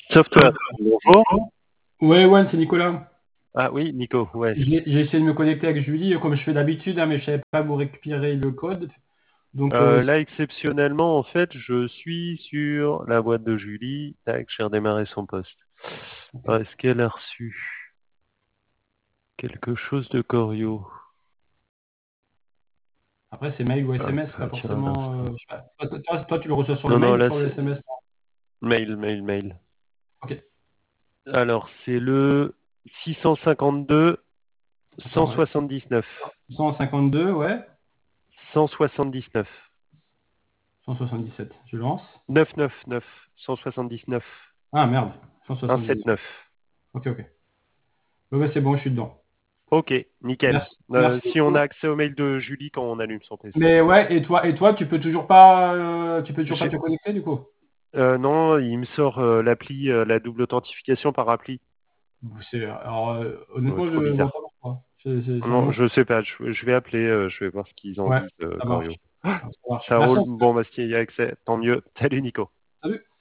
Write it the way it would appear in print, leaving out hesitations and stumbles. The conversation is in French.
Software. Bonjour. Ouais, ouais, c'est Nicolas. Ah oui, Nico, ouais. J'ai essayé de me connecter avec Julie comme je fais d'habitude, hein, mais je savais pas vous récupérer le code. Donc, Là, exceptionnellement, en fait, je suis sur la boîte de Julie. Tac, j'ai redémarré son poste. ok. Alors, est-ce qu'elle a reçu quelque chose de Corio? Après, c'est mail ou Hop, SMS, pas tiens, un forcément. instant. Je sais pas. Toi, tu le reçois sur le Non, non, mail ou là, sur le c'est SMS? mail. Ok, Alors, c'est le 652 attends, ouais. 179. 152, ouais. 179. 177, je lance. 999. 179. Ah merde, 178. 179. Ok, ok. Ouais, ouais, c'est bon, je suis dedans. Ok, nickel. Merci, merci Si on a beaucoup. accès au mail de Julie quand on allume son PC. Mais ouais, et toi, tu peux toujours pas te J'ai- connecter du coup? non, il me sort l'appli, la double authentification par appli. Alors, honnêtement, je Trop vois pas bizarre. pourquoi. C'est Non, vraiment. je sais pas. Je vais appeler, je vais voir ce qu'ils en Ouais, disent, ça Corio. marche. Ça marche. Ça Merci roule. en tout cas. Bon, bah, s'il y a accès, tant mieux. Salut, Nico. Salut.